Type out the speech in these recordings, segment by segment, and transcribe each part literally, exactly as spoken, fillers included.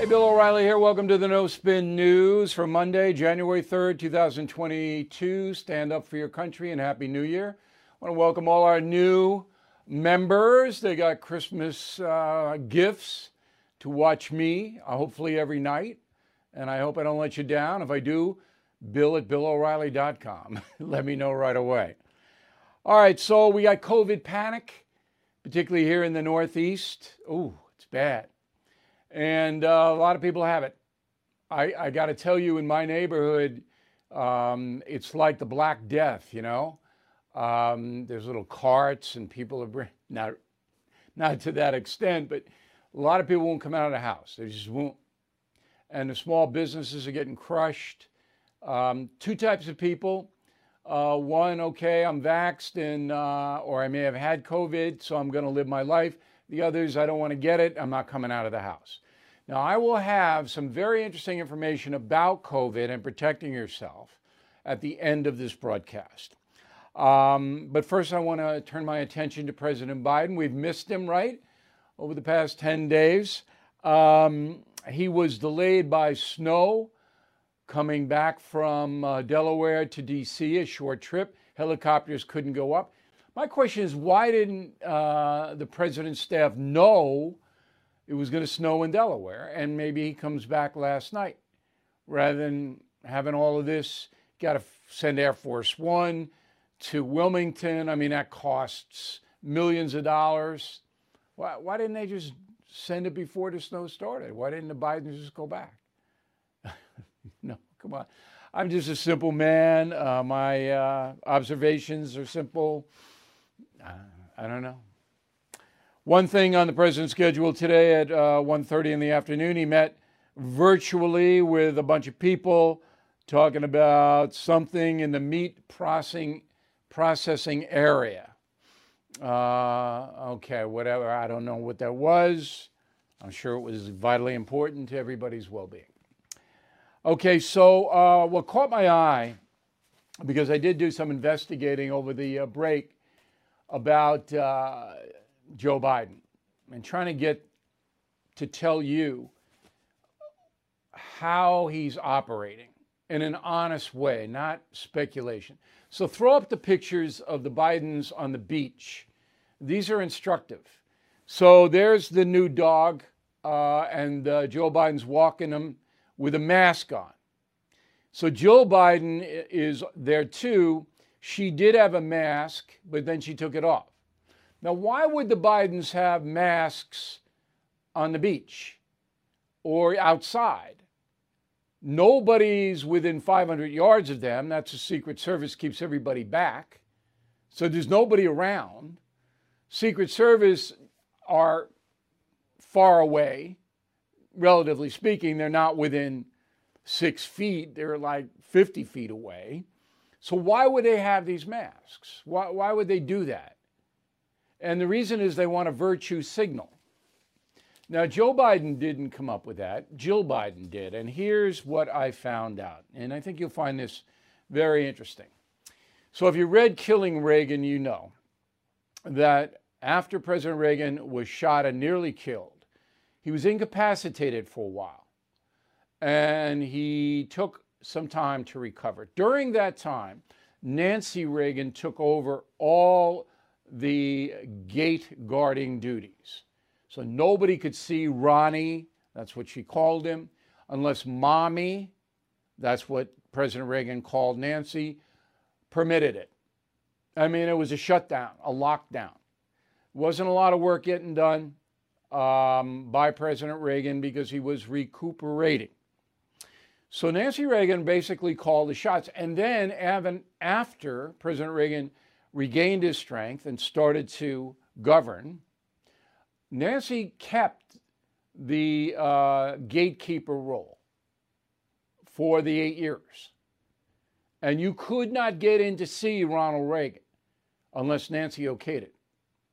Hey, Bill O'Reilly here. Welcome to the No Spin News for Monday, January third, two thousand twenty-two. Stand up for your country and Happy New Year. I want to welcome all our new members. They got Christmas uh, gifts to watch me, uh, hopefully every night. And I hope I don't let you down. If I do, bill at bill o'reilly dot com. Let me know right away. All right, so we got COVID panic, particularly here in the Northeast. Ooh, it's bad. And uh, a lot of people have it. I, I got to tell you, in my neighborhood, um, it's like the Black Death, you know. Um, there's little carts and people are bring, not, not to that extent, but a lot of people won't come out of the house. They just won't. And the small businesses are getting crushed. Um, two types of people. Uh, one, okay, I'm vaxxed and, uh, or I may have had COVID, so I'm going to live my life. The others, I don't want to get it. I'm not coming out of the house. Now, I will have some very interesting information about COVID and protecting yourself at the end of this broadcast. Um, but first, I want to turn my attention to President Biden. We've missed him, right, over the past ten days. Um, he was delayed by snow coming back from uh, Delaware to D C, a short trip. Helicopters couldn't go up. My question is, why didn't uh, the president's staff know it was going to snow in Delaware? And maybe he comes back last night rather than having all of this. Got to send Air Force One to Wilmington. I mean, that costs millions of dollars. Why, why didn't they just send it before the snow started? Why didn't the Bidens just go back? No, come on. I'm just a simple man. Uh, my uh, observations are simple. Uh, I don't know. One thing on the president's schedule today at uh, one thirty in the afternoon, he met virtually with a bunch of people talking about something in the meat processing processing area. Uh, okay, whatever. I don't know what that was. I'm sure it was vitally important to everybody's well-being. Okay, so uh, what caught my eye, because I did do some investigating over the uh, break about uh, Joe Biden and trying to get to tell you how he's operating in an honest way, not speculation. So throw up the pictures of the Bidens on the beach. These are instructive. So there's the new dog, uh, and uh, Joe Biden's walking him with a mask on. So Jill Biden is there too. She did have a mask, but then she took it off. Now, why would the Bidens have masks on the beach or outside? Nobody's within five hundred yards of them. That's the Secret Service keeps everybody back. So there's nobody around. Secret Service are far away. Relatively speaking, they're not within six feet. They're like fifty feet away. So why would they have these masks? Why, why would they do that? And the reason is they want a virtue signal. Now, Joe Biden didn't come up with that. Jill Biden did. And here's what I found out. And I think you'll find this very interesting. So if you read Killing Reagan, you know that after President Reagan was shot and nearly killed, he was incapacitated for a while, and he took some time to recover. During that time, Nancy Reagan took over all the gate guarding duties. So nobody could see Ronnie, that's what she called him, unless Mommy, that's what President Reagan called Nancy, permitted it. I mean, it was a shutdown, a lockdown. Wasn't a lot of work getting done Um, by President Reagan because he was recuperating. So Nancy Reagan basically called the shots. And then after President Reagan regained his strength and started to govern, Nancy kept the uh, gatekeeper role for the eight years. And you could not get in to see Ronald Reagan unless Nancy okayed it.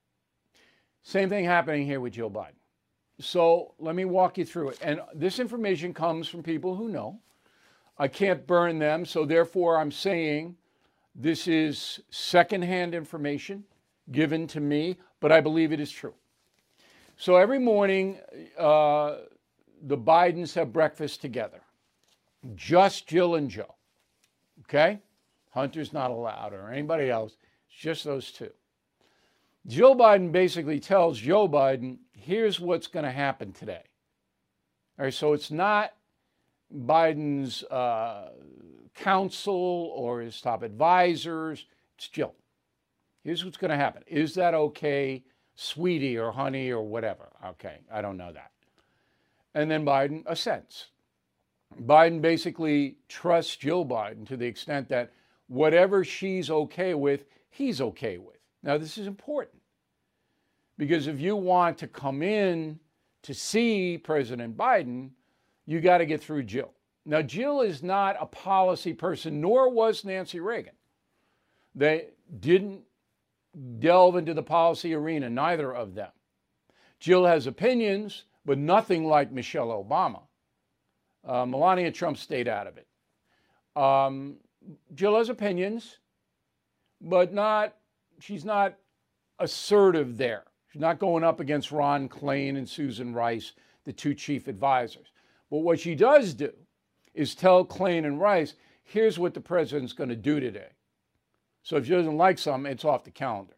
Same thing happening here with Joe Biden. So let me walk you through it. And this information comes from people who know. I can't burn them, so therefore I'm saying this is secondhand information given to me, but I believe it is true. So every morning, uh, the Bidens have breakfast together. Just Jill and Joe. Okay? Hunter's not allowed or anybody else. It's just those two. Jill Biden basically tells Joe Biden, here's what's going to happen today. All right, so it's not Biden's uh, counsel or his top advisors. It's Jill. Here's what's going to happen. Is that okay, sweetie or honey or whatever? Okay, I don't know that. And then Biden assents. Biden basically trusts Jill Biden to the extent that whatever she's okay with, he's okay with. Now, this is important because if you want to come in to see President Biden, you got to get through Jill. Now, Jill is not a policy person, nor was Nancy Reagan. They didn't delve into the policy arena, neither of them. Jill has opinions, but nothing like Michelle Obama. Uh, Melania Trump stayed out of it. Um, Jill has opinions, but not, she's not assertive there. She's not going up against Ron Klain and Susan Rice, the two chief advisors. But what she does do is tell Klain and Rice, here's what the president's going to do today. So if she doesn't like something, it's off the calendar,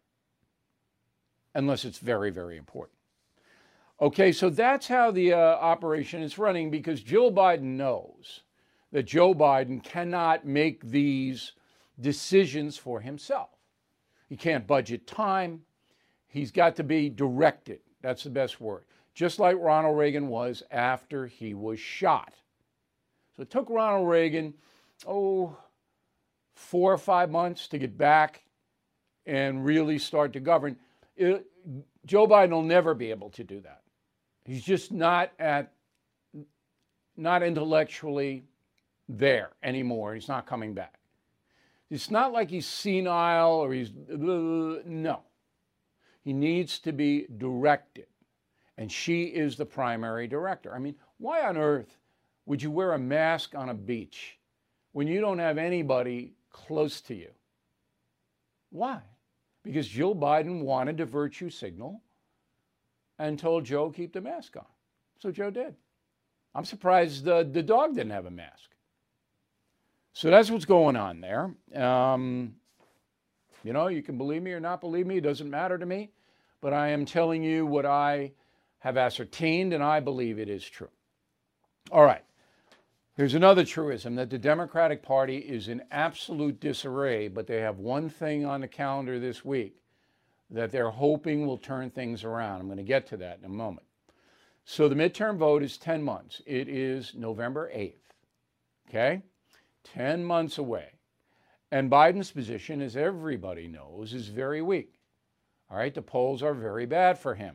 unless it's very, very important. Okay, so that's how the uh, operation is running because Jill Biden knows that Joe Biden cannot make these decisions for himself. He can't budget time. He's got to be directed. That's the best word. Just like Ronald Reagan was after he was shot. So it took Ronald Reagan, oh, four or five months to get back and really start to govern. It, Joe Biden will never be able to do that. He's just not at, not intellectually there anymore. He's not coming back. It's not like he's senile or he's, uh, no. He needs to be directed. And she is the primary director. I mean, why on earth would you wear a mask on a beach when you don't have anybody close to you? Why? Because Jill Biden wanted to virtue signal and told Joe keep the mask on. So Joe did. I'm surprised the, the dog didn't have a mask. So that's what's going on there. Um, you know, you can believe me or not believe me. It doesn't matter to me. But I am telling you what I have ascertained, and I believe it is true. All right. Here's another truism, that the Democratic Party is in absolute disarray, but they have one thing on the calendar this week that they're hoping will turn things around. I'm going to get to that in a moment. So the midterm vote is ten months. It is November eighth, okay? ten months away. And Biden's position, as everybody knows, is very weak. All right, the polls are very bad for him.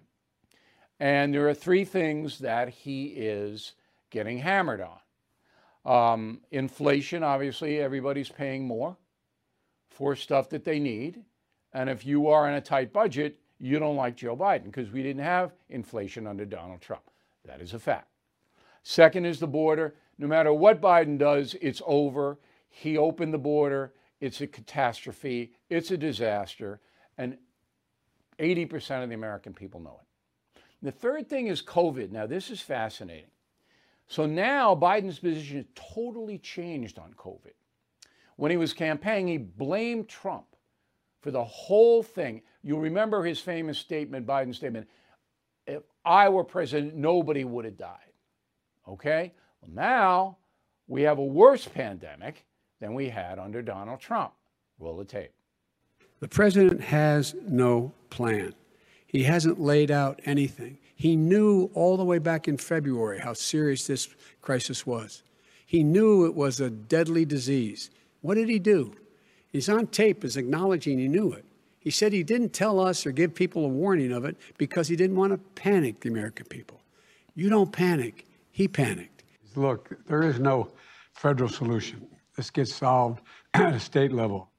And there are three things that he is getting hammered on. Um, inflation, obviously, everybody's paying more for stuff that they need. And if you are in a tight budget, you don't like Joe Biden because we didn't have inflation under Donald Trump. That is a fact. Second is the border. No matter what Biden does, it's over. He opened the border. It's a catastrophe. It's a disaster. And eighty percent of the American people know it. The third thing is COVID. Now, this is fascinating. So now Biden's position has totally changed on COVID. When he was campaigning, he blamed Trump for the whole thing. You'll remember his famous statement, Biden's statement, if I were president, nobody would have died. Okay? Well, now we have a worse pandemic than we had under Donald Trump. Roll the tape. The president has no plan. He hasn't laid out anything. He knew all the way back in February how serious this crisis was. He knew it was a deadly disease. What did he do? He's on tape as acknowledging he knew it. He said he didn't tell us or give people a warning of it because he didn't want to panic the American people. You don't panic. He panicked. Look, there is no federal solution. This gets solved at a state level.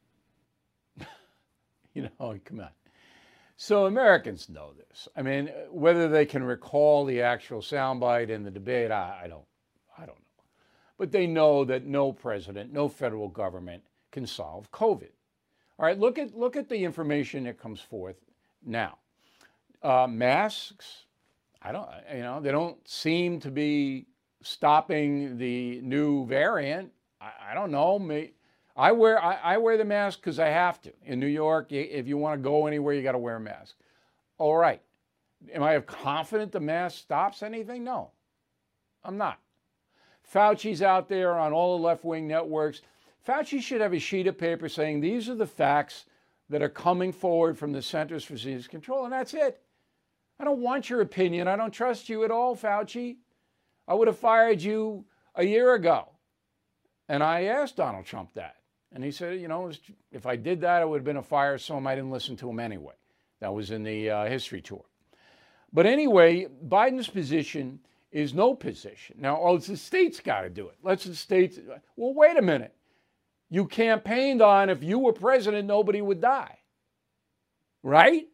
You know, come on. So Americans know this. I mean, whether they can recall the actual soundbite in the debate, I, I don't, I don't know. But they know that no president, no federal government can solve COVID. All right, look at look at the information that comes forth now. Uh, masks, I don't, you know, they don't seem to be stopping the new variant. I, I don't know. May, I wear I, I wear the mask because I have to. In New York, if you want to go anywhere, you got to wear a mask. All right. Am I confident the mask stops anything? No, I'm not. Fauci's out there on all the left-wing networks. Fauci should have a sheet of paper saying these are the facts that are coming forward from the Centers for Disease Control, and that's it. I don't want your opinion. I don't trust you at all, Fauci. I would have fired you a year ago. And I asked Donald Trump that. And he said, you know, if I did that, it would have been a firestorm. I didn't listen to him anyway. That was in the uh, history tour. But anyway, Biden's position is no position. Now, oh, it's the states got to do it. Let's the states. Well, wait a minute. You campaigned on if you were president, nobody would die. Right?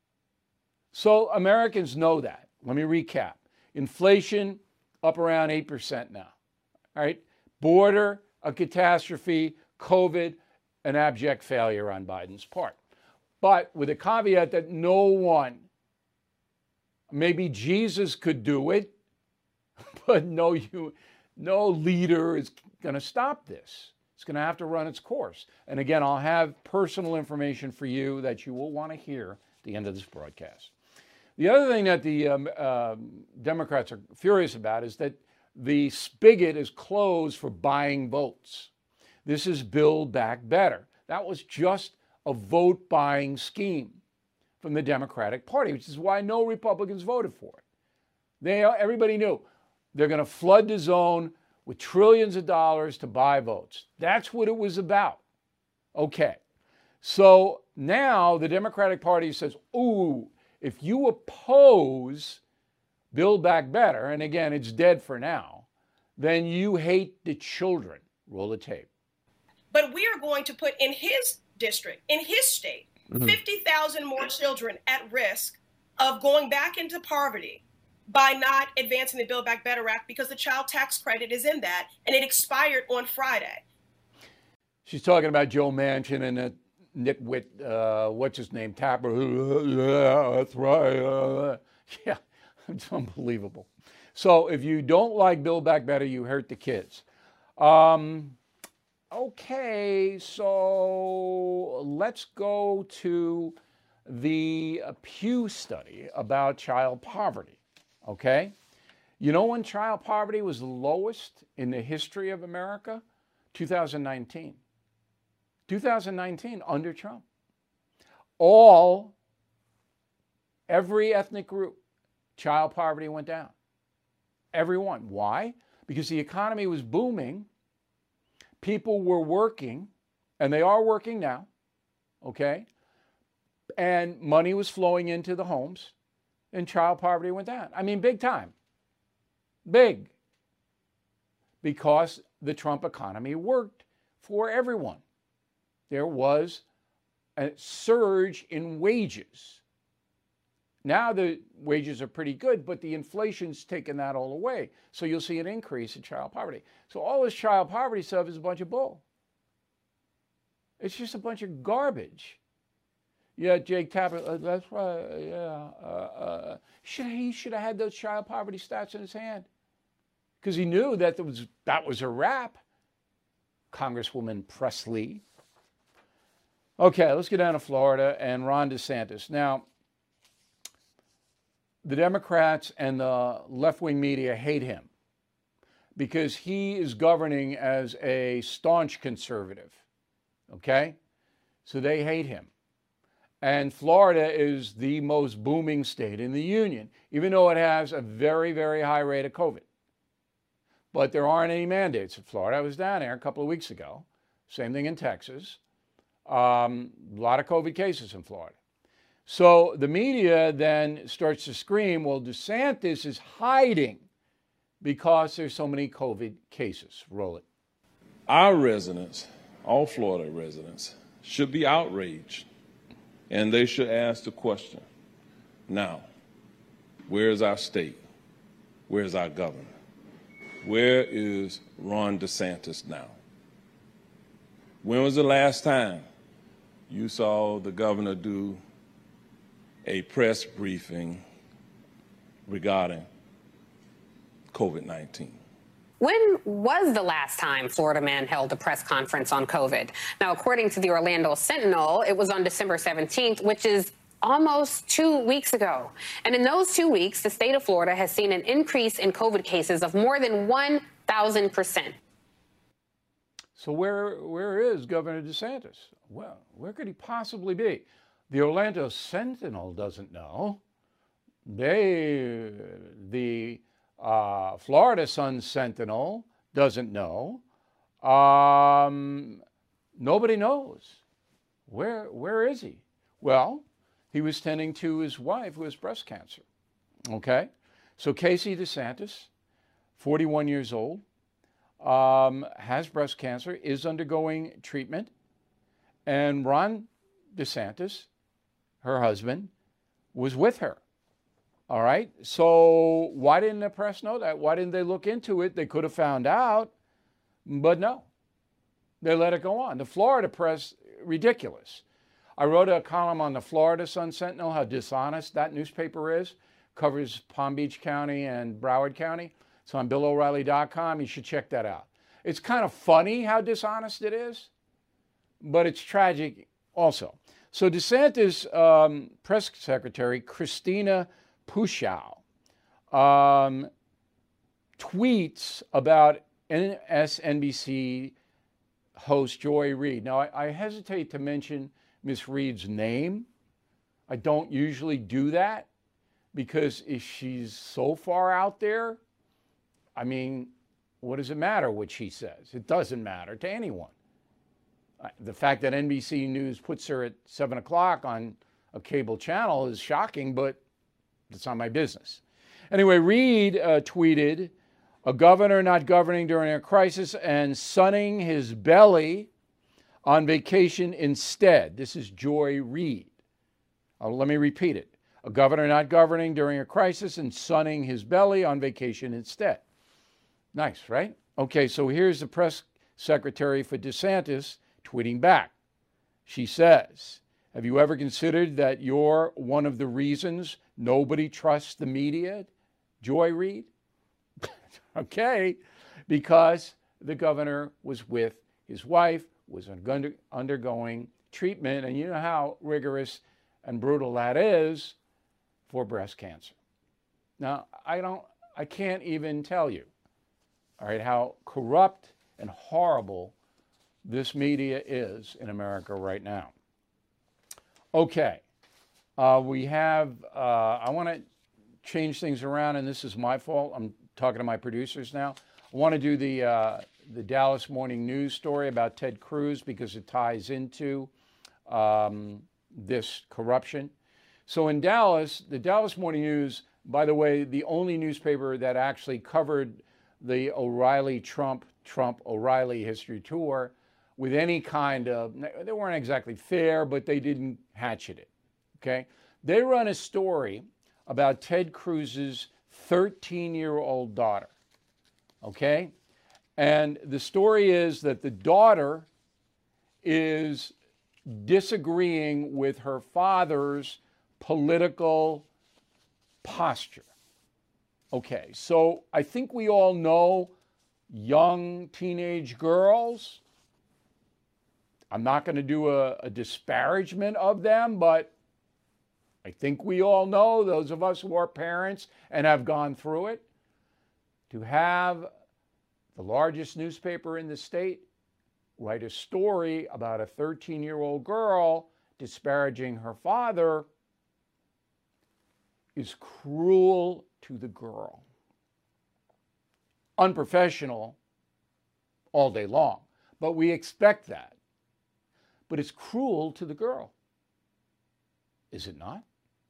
So Americans know that. Let me recap. Inflation up around eight percent now. All right. Border, a catastrophe. COVID, an abject failure on Biden's part. But with a caveat that no one, maybe Jesus could do it, but no, you, no leader is going to stop this. It's going to have to run its course. And again, I'll have personal information for you that you will want to hear at the end of this broadcast. The other thing that the um, uh, Democrats are furious about is that the spigot is closed for buying votes. This is Build Back Better. That was just a vote-buying scheme from the Democratic Party, which is why no Republicans voted for it. They, everybody knew they're going to flood the zone with trillions of dollars to buy votes. That's what it was about. Okay. So now the Democratic Party says, ooh, if you oppose Build Back Better, and again, it's dead for now, then you hate the children. Roll the tape. But we are going to put in his district, in his state, mm-hmm. fifty thousand more children at risk of going back into poverty by not advancing the Build Back Better Act because the child tax credit is in that, and it expired on Friday. She's talking about Joe Manchin and a nitwit, uh, what's his name, Tapper. Yeah, that's right. Uh, yeah, it's unbelievable. So if you don't like Build Back Better, you hurt the kids. Um, okay, so let's go to the Pew study about child poverty. Okay? You know when child poverty was the lowest in the history of America? two thousand nineteen. two thousand nineteen, under Trump. All, every ethnic group, child poverty went down. Everyone. Why? Because the economy was booming. People were working, and they are working now, okay? And money was flowing into the homes, and child poverty went down. I mean, big time. Big. Because the Trump economy worked for everyone. There was a surge in wages. Now the wages are pretty good, but the inflation's taken that all away. So you'll see an increase in child poverty. So all this child poverty stuff is a bunch of bull. It's just a bunch of garbage. Yeah, Jake Tapper, uh, that's right, yeah. Uh, uh, should, he should have had those child poverty stats in his hand because he knew that, there was, that was a wrap. Congresswoman Presley. Okay, let's get down to Florida and Ron DeSantis. Now, the Democrats and the left-wing media hate him because he is governing as a staunch conservative, okay? So they hate him. And Florida is the most booming state in the union, even though it has a very, very high rate of COVID. But there aren't any mandates in Florida. I was down there a couple of weeks ago. Same thing in Texas. Um, a lot of COVID cases in Florida. So the media then starts to scream, well, DeSantis is hiding because there's so many COVID cases. Roll it. Our residents, all Florida residents, should be outraged, and they should ask the question, now, where is our state? Where is our governor? Where is Ron DeSantis now? When was the last time you saw the governor do a press briefing regarding COVID nineteen. When was the last time Florida man held a press conference on COVID? Now, according to the Orlando Sentinel, it was on December seventeenth, which is almost two weeks ago. And in those two weeks, the state of Florida has seen an increase in COVID cases of more than one thousand percent. So where where is Governor DeSantis? Well, where could he possibly be? The Orlando Sentinel doesn't know. They, the uh, Florida Sun Sentinel doesn't know. Um, nobody knows. Where where is he? Well, he was tending to his wife who has breast cancer. Okay, so Casey DeSantis, forty-one years old, um, has breast cancer, is undergoing treatment, and Ron DeSantis, her husband, was with her. All right, so why didn't the press know that? Why didn't they look into it? They could have found out, but no, they let it go on. The Florida press, ridiculous. I wrote a column on the Florida Sun Sentinel, how dishonest that newspaper is. Covers Palm Beach County and Broward County. It's on Bill O'Reilly dot com. You should check that out. It's kind of funny how dishonest it is, but it's tragic also. So DeSantis um, press secretary, Christina Pushaw, um, tweets about M S N B C host Joy Reid. Now, I, I hesitate to mention Miss Reid's name. I don't usually do that because if she's so far out there, I mean, what does it matter what she says? It doesn't matter to anyone. The fact that N B C News puts her at seven o'clock on a cable channel is shocking, but it's not my business. Anyway, Reid uh, tweeted, a governor not governing during a crisis and sunning his belly on vacation instead. This is Joy Reid. Uh, let me repeat it. A governor not governing during a crisis and sunning his belly on vacation instead. Nice, right? Okay, so here's the press secretary for DeSantis tweeting back. She says, have you ever considered that you're one of the reasons nobody trusts the media, Joy Reid? Okay, because the governor was with his wife, was under, undergoing treatment, and you know how rigorous and brutal that is for breast cancer. Now, I don't, I can't even tell you, all right, how corrupt and horrible this media is in America right now. Okay, uh, we have, uh, I want to change things around, and this is my fault. I'm talking to my producers now. I want to do the, uh, the Dallas Morning News story about Ted Cruz because it ties into um, this corruption. So in Dallas, the Dallas Morning News, by the way, the only newspaper that actually covered the O'Reilly Trump, Trump O'Reilly history tour with any kind of, they weren't exactly fair, but they didn't hatchet it, okay? They run a story about Ted Cruz's thirteen-year-old daughter, okay? And the story is that the daughter is disagreeing with her father's political posture. Okay, so I think we all know young teenage girls. I'm not going to do a, a disparagement of them, but I think we all know, those of us who are parents and have gone through it, to have the largest newspaper in the state write a story about a thirteen-year-old girl disparaging her father is cruel to the girl. Unprofessional all day long, but we expect that. But it's cruel to the girl. Is it not?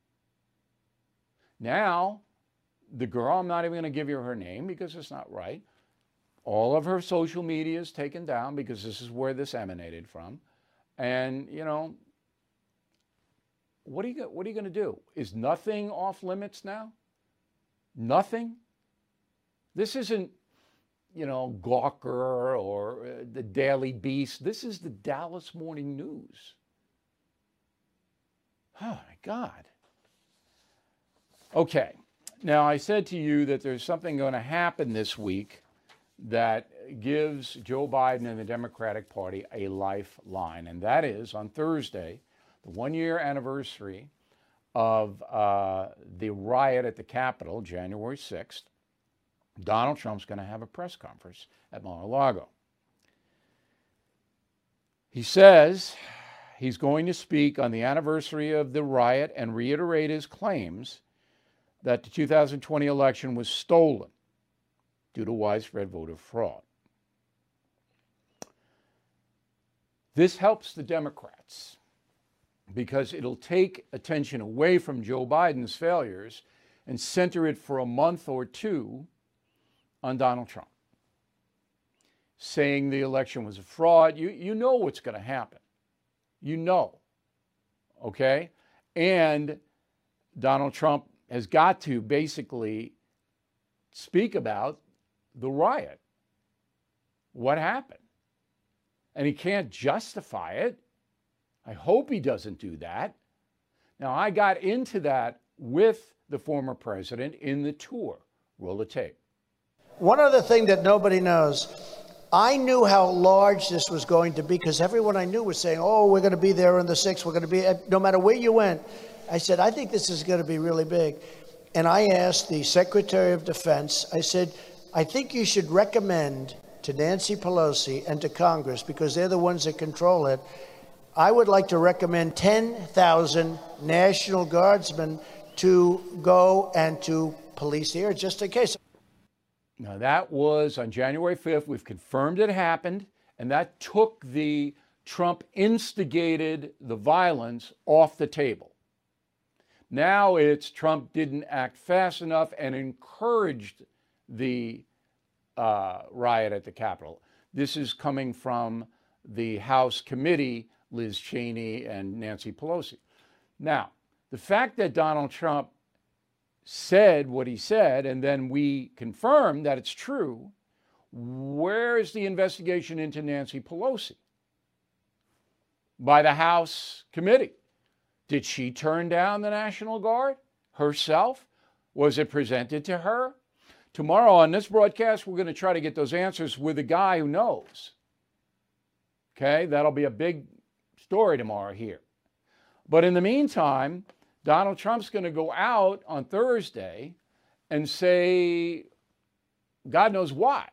Now, the girl, I'm not even going to give you her name because it's not right. All of her social media is taken down because this is where this emanated from. And, you know, what are you, what are you going to do? Is nothing off limits now? Nothing? This isn't, you know, Gawker or uh, the Daily Beast. This is the Dallas Morning News. Oh, my God. Okay. Now, I said to you that there's something going to happen this week that gives Joe Biden and the Democratic Party a lifeline, and that is on Thursday, the one-year anniversary of uh, the riot at the Capitol, January sixth. Donald Trump's going to have a press conference at Mar-a-Lago. He says he's going to speak on the anniversary of the riot and reiterate his claims that the two thousand twenty election was stolen due to widespread voter fraud. This helps the Democrats because it'll take attention away from Joe Biden's failures and center it for a month or two on Donald Trump, saying the election was a fraud. You, you know what's going to happen. You know, okay? And Donald Trump has got to basically speak about the riot. What happened? And he can't justify it. I hope he doesn't do that. Now, I got into that with the former president in the tour. Roll the tape. One other thing that nobody knows, I knew how large this was going to be because everyone I knew was saying, oh, we're going to be there on the sixth. We're going to be, no matter where you went. I said, I think this is going to be really big. And I asked the Secretary of Defense, I said, I think you should recommend to Nancy Pelosi and to Congress, because they're the ones that control it, I would like to recommend ten thousand National Guardsmen to go and to police the air just in case. Now, that was on January fifth. We've confirmed it happened, and that took the Trump instigated the violence off the table. Now it's Trump didn't act fast enough and encouraged the uh, riot at the Capitol. This is coming from the House committee, Liz Cheney and Nancy Pelosi. Now, the fact that Donald Trump said what he said, and then we confirmed that it's true, where is the investigation into Nancy Pelosi? By the House committee. Did she turn down the National Guard herself? Was it presented to her? Tomorrow on this broadcast, we're going to try to get those answers with a guy who knows. Okay, that'll be a big story tomorrow here. But in the meantime, Donald Trump's going to go out on Thursday and say God knows what.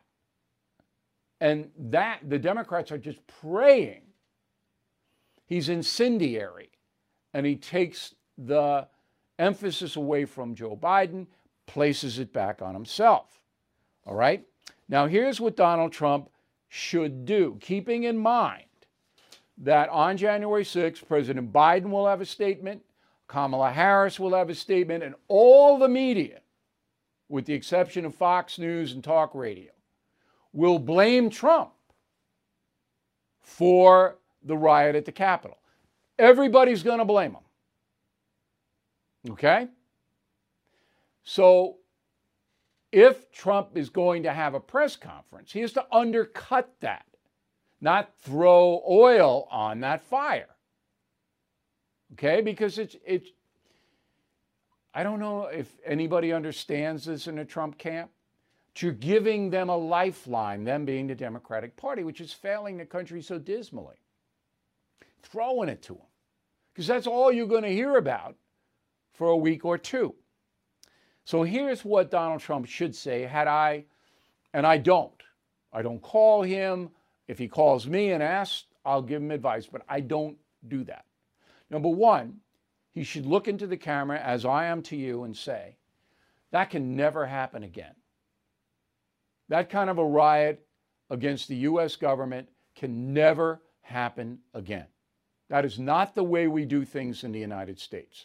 And that the Democrats are just praying he's incendiary and he takes the emphasis away from Joe Biden, places it back on himself. All right? Now, here's what Donald Trump should do, keeping in mind that on January sixth, President Biden will have a statement, Kamala Harris will have a statement, and all the media, with the exception of Fox News and talk radio, will blame Trump for the riot at the Capitol. Everybody's going to blame him. Okay? So if Trump is going to have a press conference, he has to undercut that, not throw oil on that fire. Okay? Because it's, it's, I don't know if anybody understands this in the Trump camp. You're giving them a lifeline, them being the Democratic Party, which is failing the country so dismally. Throwing it to them. Because that's all you're going to hear about for a week or two. So here's what Donald Trump should say had I, and I don't. I don't call him. If he calls me and asks, I'll give him advice, but I don't do that. Number one, he should look into the camera as I am to you and say, that can never happen again. That kind of a riot against the U S government can never happen again. That is not the way we do things in the United States.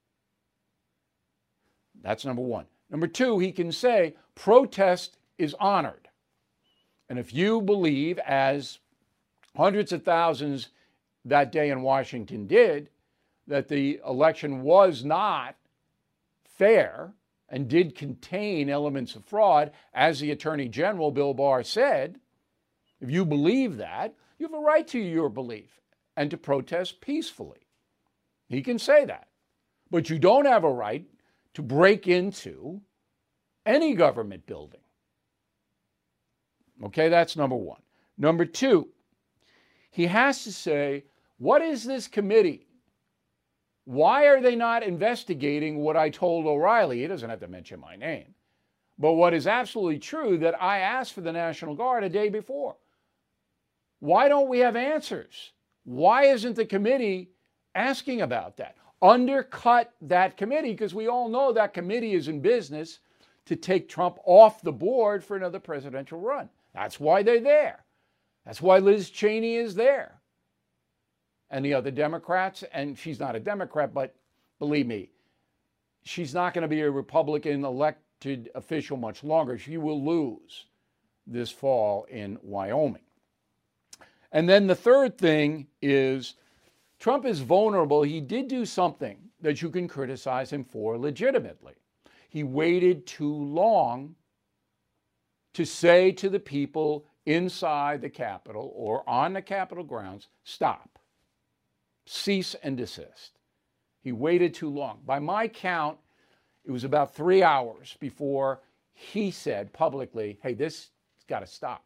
That's number one. Number two, he can say protest is honored. And if you believe, as hundreds of thousands that day in Washington did, that the election was not fair and did contain elements of fraud, as the Attorney General, Bill Barr, said, if you believe that, you have a right to your belief and to protest peacefully. He can say that. But you don't have a right to break into any government building. Okay, that's number one. Number two, he has to say, what is this committee? Why are they not investigating what I told O'Reilly? He doesn't have to mention my name. But what is absolutely true, that I asked for the National Guard a day before. Why don't we have answers? Why isn't the committee asking about that? Undercut that committee, because we all know that committee is in business to take Trump off the board for another presidential run. That's why they're there. That's why Liz Cheney is there. And the other Democrats, and she's not a Democrat, but believe me, she's not going to be a Republican elected official much longer. She will lose this fall in Wyoming. And then the third thing is Trump is vulnerable. He did do something that you can criticize him for legitimately. He waited too long to say to the people inside the Capitol or on the Capitol grounds, stop. Cease and desist. He waited too long. By my count, it was about three hours before he said publicly, hey, this has got to stop.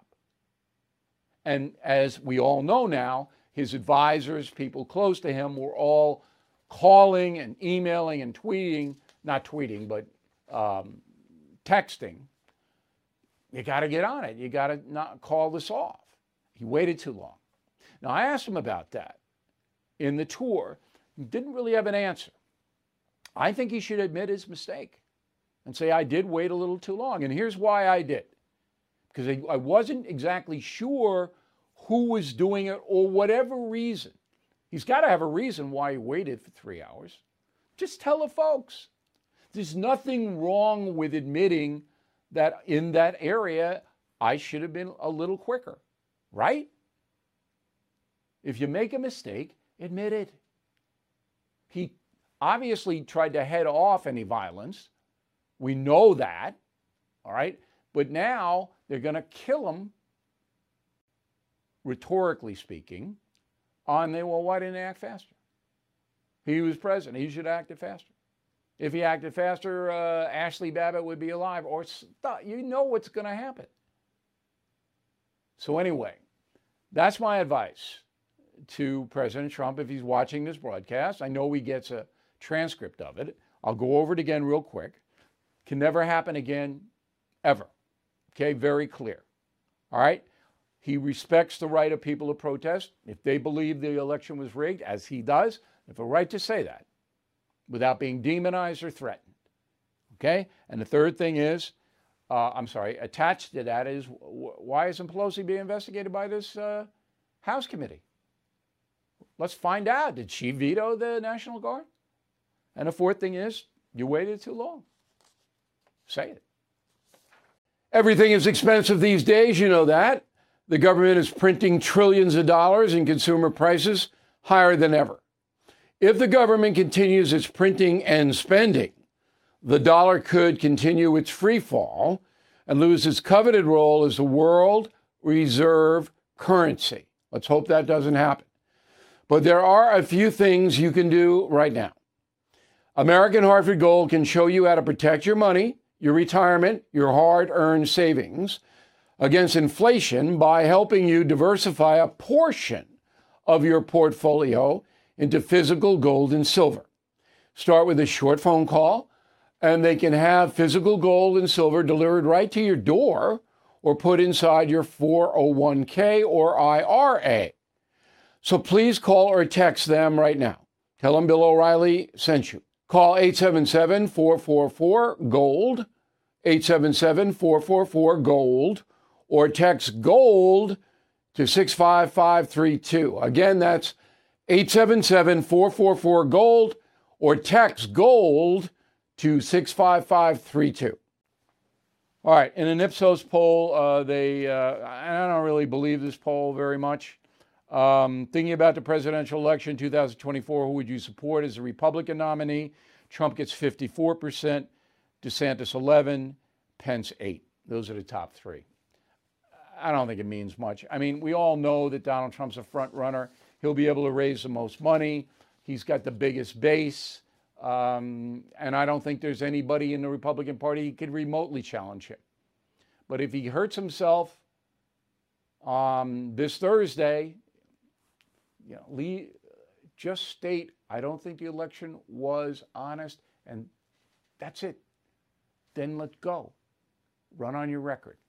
And as we all know now, his advisors, people close to him, were all calling and emailing and tweeting, not tweeting, but um, texting. You got to get on it. You got to not call this off. He waited too long. Now, I asked him about that in the tour. He didn't really have an answer. I think he should admit his mistake and say, I did wait a little too long. And here's why I did. Because I, I wasn't exactly sure who was doing it or whatever reason. He's got to have a reason why he waited for three hours. Just tell the folks. There's nothing wrong with admitting that in that area, I should have been a little quicker, right? If you make a mistake, admit it. He obviously tried to head off any violence. We know that, all right? But now they're going to kill him, rhetorically speaking, on the, well, why didn't they act faster? He was president. He should have acted faster. If he acted faster, uh, Ashley Babbitt would be alive. Or you know what's going to happen. So anyway, that's my advice to President Trump if he's watching this broadcast. I know he gets a transcript of it. I'll go over it again real quick. Can never happen again, ever. Okay, very clear. All right? He respects the right of people to protest. If they believe the election was rigged, as he does, they have a right to say that without being demonized or threatened. Okay? And the third thing is, uh, I'm sorry, attached to that is, w- why isn't Pelosi being investigated by this uh, House committee? Let's find out. Did she veto the National Guard? And the fourth thing is, you waited too long. Say it. Everything is expensive these days, you know that. The government is printing trillions of dollars and consumer prices higher than ever. If the government continues its printing and spending, the dollar could continue its free fall and lose its coveted role as the world reserve currency. Let's hope that doesn't happen. But there are a few things you can do right now. American Hartford Gold can show you how to protect your money, your retirement, your hard-earned savings against inflation by helping you diversify a portion of your portfolio into physical gold and silver. Start with a short phone call, and they can have physical gold and silver delivered right to your door or put inside your four oh one k or I R A. So please call or text them right now. Tell them Bill O'Reilly sent you. Call eight seven seven, four four four, GOLD, eight seven seven, four four four, GOLD, or text GOLD to six five five three two. Again, that's eight seven seven, four four four, GOLD, or text GOLD to six five five three two. All right, in an Ipsos poll, uh, they, uh, I don't really believe this poll very much. Um, thinking about the presidential election two thousand twenty-four, who would you support as a Republican nominee? Trump gets fifty-four percent, DeSantis eleven, Pence eight. Those are the top three. I don't think it means much. I mean, we all know that Donald Trump's a front runner. He'll be able to raise the most money. He's got the biggest base. Um, and I don't think there's anybody in the Republican Party who could remotely challenge him. But if he hurts himself um, this Thursday, you know, Lee, just state, I don't think the election was honest, and that's it. Then let go. Run on your record.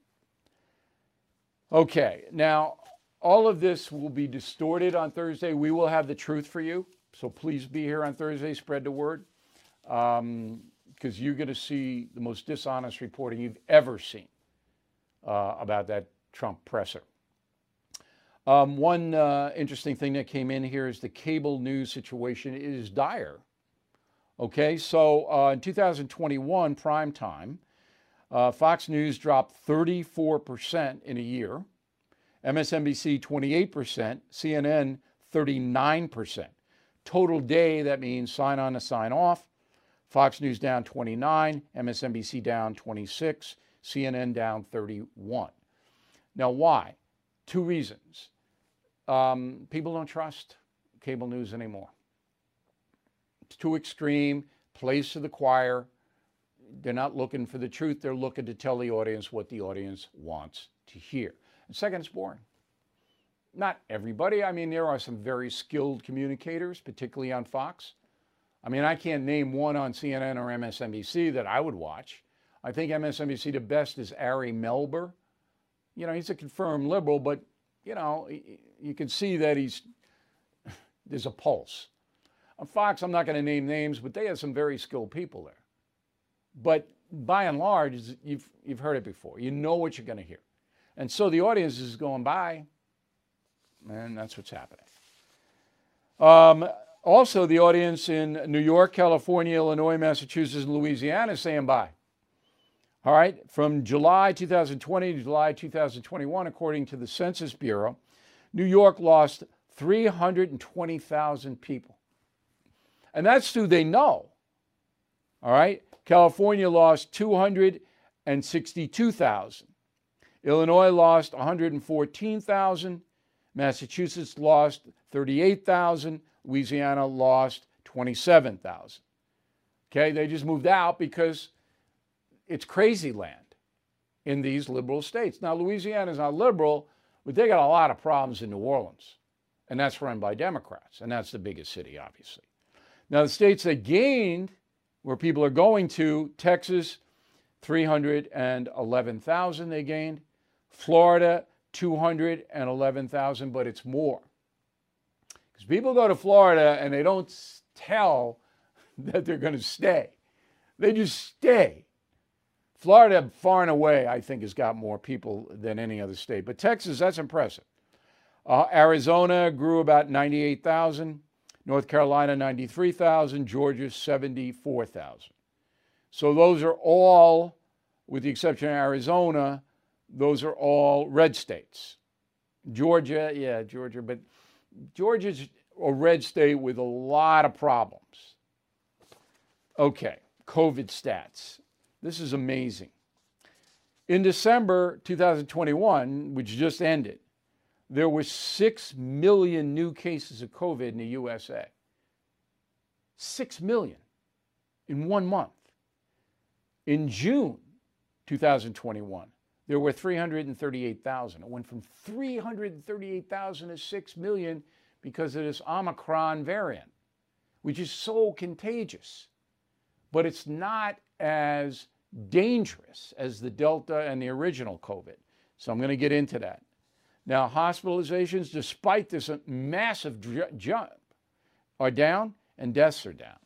Okay, now all of this will be distorted on Thursday. We will have the truth for you, so please be here on Thursday. Spread the word, because um, you're going to see the most dishonest reporting you've ever seen uh, about that Trump presser. Um, one uh, interesting thing that came in here is the cable news situation is dire. Okay, so uh, in two thousand twenty-one, prime time, uh, Fox News dropped thirty-four percent in a year, M S N B C twenty-eight percent, C N N thirty-nine percent. Total day, that means sign on to sign off. Fox News down twenty-nine, M S N B C down twenty-six, C N N down thirty-one. Now, why? Two reasons. Um, people don't trust cable news anymore. It's too extreme, plays to the choir. They're not looking for the truth. They're looking to tell the audience what the audience wants to hear. And second, it's boring. Not everybody. I mean, there are some very skilled communicators, particularly on Fox. I mean, I can't name one on C N N or M S N B C that I would watch. I think M S N B C the best is Ari Melber. You know, he's a confirmed liberal, but, you know, you can see that he's, there's a pulse. On Fox, I'm not going to name names, but they have some very skilled people there. But by and large, you've, you've heard it before. You know what you're going to hear. And so the audience is going by, and that's what's happening. Um, also, the audience in New York, California, Illinois, Massachusetts, and Louisiana is saying bye. All right, from July two thousand twenty to July two thousand twenty-one, according to the Census Bureau, New York lost three hundred twenty thousand people. And that's who they know. All right, California lost two hundred sixty-two thousand. Illinois lost one hundred fourteen thousand. Massachusetts lost thirty-eight thousand. Louisiana lost twenty-seven thousand. Okay, they just moved out because it's crazy land in these liberal states. Now, Louisiana is not liberal, but they got a lot of problems in New Orleans, and that's run by Democrats, and that's the biggest city, obviously. Now, the states that gained, where people are going to, Texas, three hundred eleven thousand they gained. Florida, two hundred eleven thousand, but it's more. Because people go to Florida and they don't tell that they're going to stay. They just stay. Florida, far and away, I think, has got more people than any other state. But Texas, that's impressive. Uh, Arizona grew about ninety-eight thousand. North Carolina, ninety-three thousand. Georgia, seventy-four thousand. So those are all, with the exception of Arizona, those are all red states. Georgia, yeah, Georgia, but Georgia's a red state with a lot of problems. Okay, COVID stats. This is amazing. In December two thousand twenty-one, which just ended, there were six million new cases of COVID in the U S A. six million in one month. In June two thousand twenty-one, there were three hundred thirty-eight thousand. It went from three hundred thirty-eight thousand to six million because of this Omicron variant, which is so contagious. But it's not as dangerous as the Delta and the original COVID. So I'm going to get into that. Now, hospitalizations, despite this massive jump, are down and deaths are down.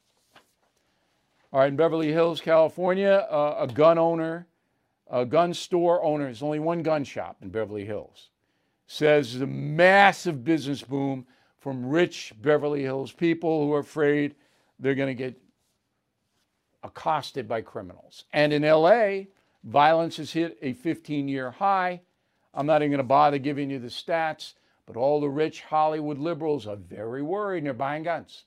All right, in Beverly Hills, California, uh, a gun owner, a gun store owner, there's only one gun shop in Beverly Hills, says the massive business boom from rich Beverly Hills people who are afraid they're going to get accosted by criminals. And in L A, violence has hit a fifteen-year high. I'm not even going to bother giving you the stats, but all the rich Hollywood liberals are very worried and they're buying guns.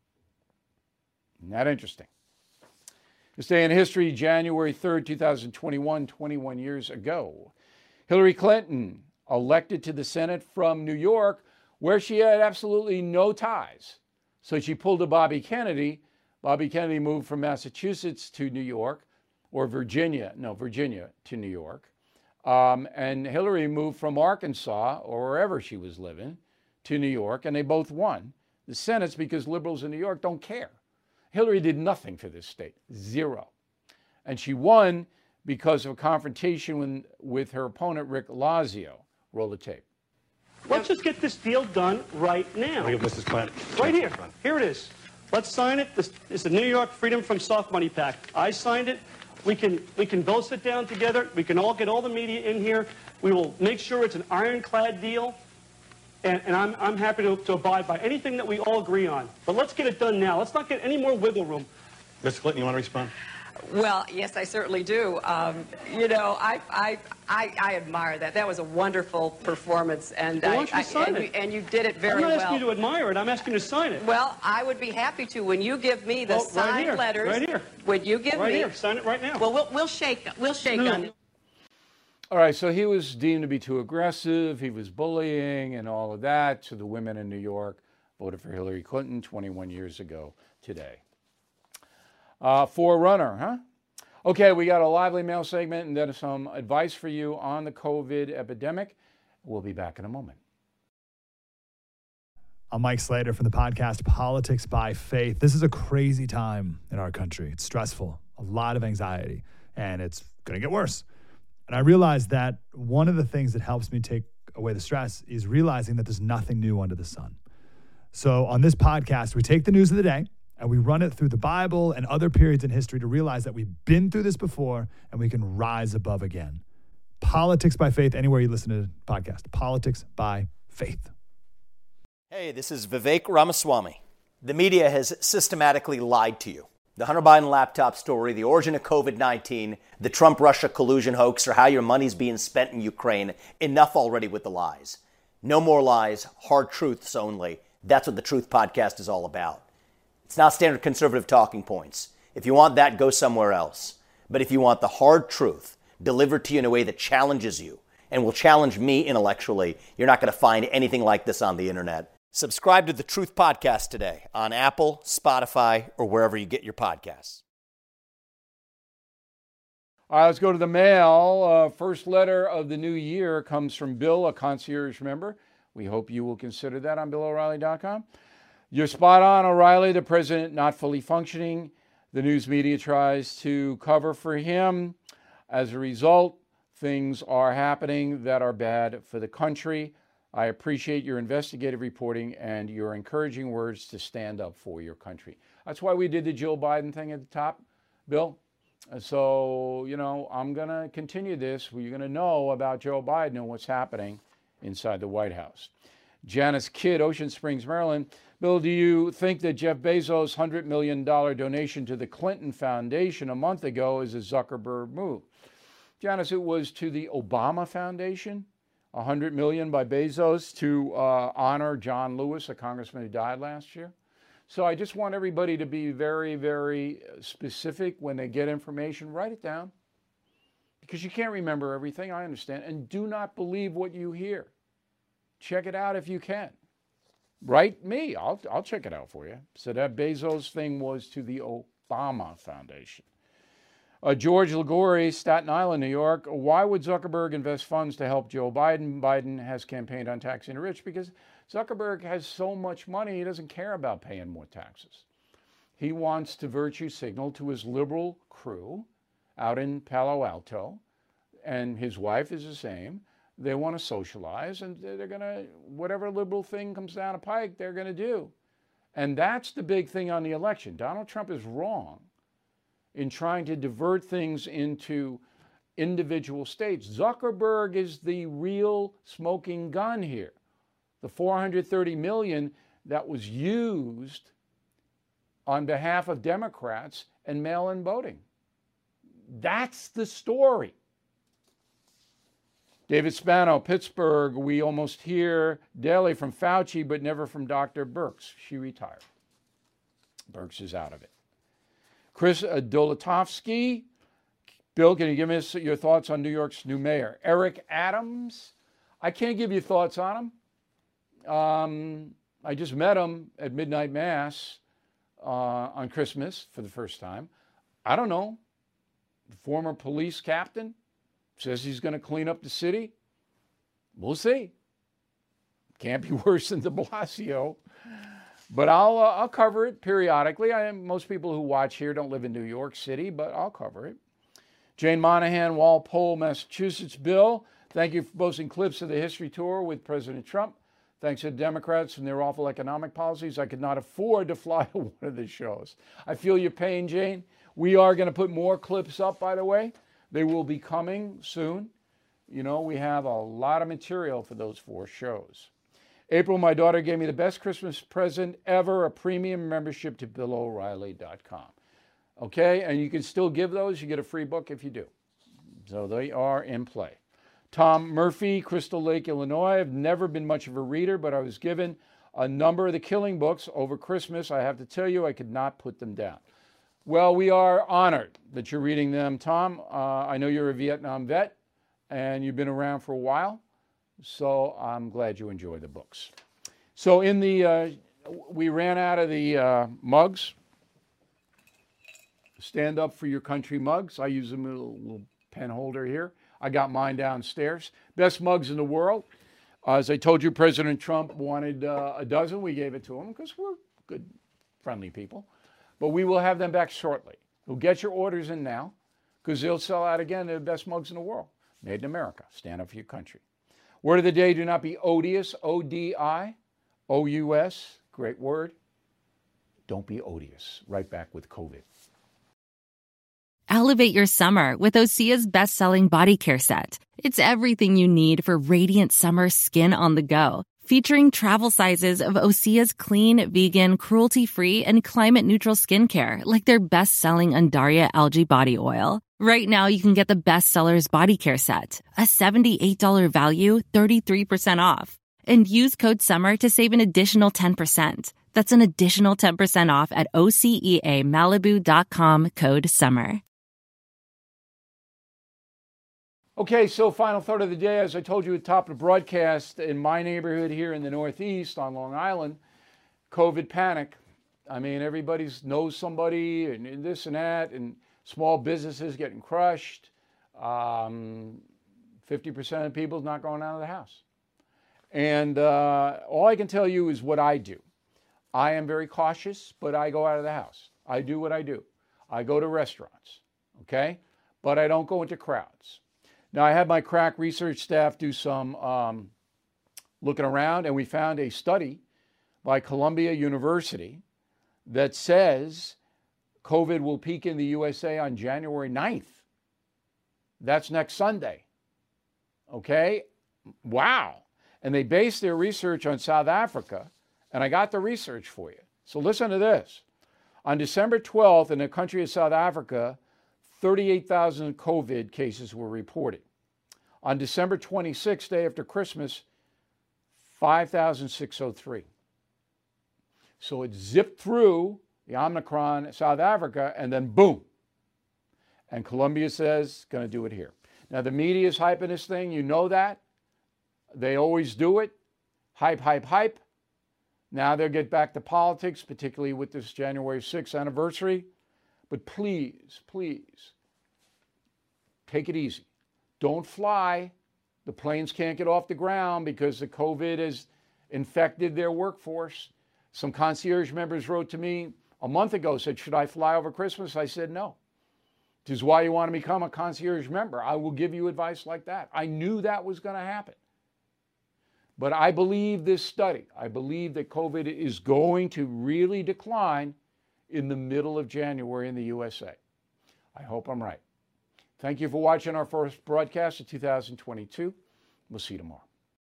Isn't that interesting? This day in history, January third, two thousand twenty-one, twenty-one years ago, Hillary Clinton elected to the Senate from New York, where she had absolutely no ties. So she pulled a Bobby Kennedy Bobby Kennedy moved from Massachusetts to New York, or Virginia, no, Virginia to New York. Um, and Hillary moved from Arkansas, or wherever she was living, to New York, and they both won the Senate's because liberals in New York don't care. Hillary did nothing for this state, zero. And she won because of a confrontation with, with her opponent, Rick Lazio. Roll the tape. Let's just get this deal done right now. Missus Clinton. Right here. Here it is. Let's sign it. This is the New York Freedom from Soft Money Pact. I signed it. We can we can both sit down together. We can all get all the media in here. We will make sure it's an ironclad deal. And, and I'm, I'm happy to, to abide by anything that we all agree on. But let's get it done now. Let's not get any more wiggle room. Missus Clinton, you want to respond? Well, yes, I certainly do. Um, you know, I, I, I, I admire that. That was a wonderful performance, and Well, why I, don't you I sign and, it? you, and you did it very I'm not well. asking you to admire it. I'm asking you to sign it. Well, I would be happy to when you give me the Well, right signed here, letters. right here. When you give Right me, here. Sign it right now. Well, we'll we'll shake we'll shake No. on. All right, so he was deemed to be too aggressive. He was bullying and all of that. So the women in New York voted for Hillary Clinton twenty-one years ago today. Uh, Forerunner, huh? Okay, we got a lively mail segment and then some advice for you on the COVID epidemic. We'll be back in a moment. I'm Mike Slater from the podcast Politics by Faith. This is a crazy time in our country. It's stressful, a lot of anxiety, and it's going to get worse. And I realized that one of the things that helps me take away the stress is realizing that there's nothing new under the sun. So on this podcast, we take the news of the day and we run it through the Bible and other periods in history to realize that we've been through this before and we can rise above again. Politics by Faith, anywhere you listen to the podcast. Politics by Faith. Hey, this is Vivek Ramaswamy. The media has systematically lied to you. The Hunter Biden laptop story, the origin of COVID nineteen, the Trump-Russia collusion hoax, or how your money's being spent in Ukraine. Enough already with the lies. No more lies, hard truths only. That's what the Truth Podcast is all about. It's not standard conservative talking points. If you want that, go somewhere else. But if you want the hard truth delivered to you in a way that challenges you and will challenge me intellectually, you're not going to find anything like this on the internet. Subscribe to the Truth Podcast today on Apple, Spotify, or wherever you get your podcasts. All right, let's go to the mail. Uh, first letter of the new year comes from Bill, a concierge member. We hope you will consider that on Bill O'Reilly dot com. You're spot on, O'Reilly. The president not fully functioning. The news media tries to cover for him. As a result, things are happening that are bad for the country. I appreciate your investigative reporting and your encouraging words to stand up for your country. That's why we did the Joe Biden thing at the top, Bill. So, you know, I'm going to continue this. You're going to know about Joe Biden and what's happening inside the White House. Janice Kidd, Ocean Springs, Maryland. Bill, do you think that Jeff Bezos' one hundred million dollars donation to the Clinton Foundation a month ago is a Zuckerberg move? Janice, it was to the Obama Foundation, one hundred million dollars by Bezos to uh, honor John Lewis, a congressman who died last year. So I just want everybody to be very, very specific when they get information. Write it down because you can't remember everything. I understand. And do not believe what you hear. Check it out if you can. Write me. I'll, I'll check it out for you. So that Bezos thing was to the Obama Foundation. Uh, George Ligori, Staten Island, New York. Why would Zuckerberg invest funds to help Joe Biden? Biden has campaigned on taxing the rich because Zuckerberg has so much money, he doesn't care about paying more taxes. He wants to virtue signal to his liberal crew out in Palo Alto, and his wife is the same. They want to socialize, and they're going to, whatever liberal thing comes down a pike, they're going to do. And that's the big thing on the election. Donald Trump is wrong in trying to divert things into individual states. Zuckerberg is the real smoking gun here. The four hundred thirty million dollars that was used on behalf of Democrats and mail-in voting. That's the story. David Spano, Pittsburgh. We almost hear daily from Fauci, but never from Doctor Birx. She retired. Birx is out of it. Chris Dolatovsky. Bill, can you give us your thoughts on New York's new mayor? Eric Adams. I can't give you thoughts on him. Um, I just met him at Midnight Mass. uh, on Christmas for the first time. I don't know. The former police captain says he's going to clean up the city. We'll see. Can't be worse than de Blasio. But I'll, uh, I'll cover it periodically. I, most people who watch here don't live in New York City, but I'll cover it. Jane Monahan, Walpole, Massachusetts. Bill, thank you for posting clips of the history tour with President Trump. Thanks to the Democrats and their awful economic policies, I could not afford to fly to one of the shows. I feel your pain, Jane. We are going to put more clips up, by the way. They will be coming soon. You know, we have a lot of material for those four shows. April, my daughter gave me the best Christmas present ever, a premium membership to Bill O'Reilly dot com. Okay, and you can still give those. You get a free book if you do. So they are in play. Tom Murphy, Crystal Lake, Illinois. I've never been much of a reader, but I was given a number of the Killing books over Christmas. I have to tell you, I could not put them down. Well, we are honored that you're reading them, Tom. Uh, I know you're a Vietnam vet, and you've been around for a while, so I'm glad you enjoy the books. So in the, uh, we ran out of the uh, mugs. Stand up for your country mugs. I use them in a little pen holder here. I got mine downstairs. Best mugs in the world. Uh, as I told you, President Trump wanted uh, a dozen. We gave it to him because we're good, friendly people. But we will have them back shortly. We'll get your orders in now because they'll sell out again. They're the best mugs in the world. Made in America. Stand up for your country. Word of the day, do not be odious. O D I O U S. Great word. Don't be odious. Right back with COVID. Elevate your summer with Osea's best-selling body care set. It's everything you need for radiant summer skin on the go. Featuring travel sizes of Osea's clean, vegan, cruelty-free, and climate-neutral skincare, like their best-selling Undaria Algae Body Oil. Right now, you can get the bestsellers body care set, a seventy-eight dollars value, thirty-three percent off. And use code SUMMER to save an additional ten percent. That's an additional ten percent off at O C E A Malibu dot com, code SUMMER. Okay, so final thought of the day, as I told you at the top of the broadcast, in my neighborhood here in the Northeast on Long Island, COVID panic. I mean, everybody knows somebody and, and this and that, and small businesses getting crushed. Um, fifty percent of people not going out of the house. And uh, all I can tell you is what I do. I am very cautious, but I go out of the house. I do what I do. I go to restaurants, okay? But I don't go into crowds. Now, I had my crack research staff do some um, looking around, and we found a study by Columbia University that says COVID will peak in the U S A on January ninth. That's next Sunday. Okay? Wow. And they based their research on South Africa, and I got the research for you. So listen to this. On December twelfth, in the country of South Africa, thirty-eight thousand COVID cases were reported. On December twenty-sixth, day after Christmas, five thousand six hundred three. So it zipped through the Omicron, South Africa, and then boom. And Columbia says, going to do it here. Now, the media is hyping this thing. You know that. They always do it. Hype, hype, hype. Now they'll get back to politics, particularly with this January sixth anniversary. But please, please, take it easy. Don't fly. The planes can't get off the ground because the COVID has infected their workforce. Some concierge members wrote to me a month ago, said, should I fly over Christmas? I said, no. This is why you want to become a concierge member. I will give you advice like that. I knew that was going to happen. But I believe this study. I believe that COVID is going to really decline in the middle of January in the U S A. I hope I'm right. Thank you for watching our first broadcast of two thousand twenty-two. We'll see you tomorrow.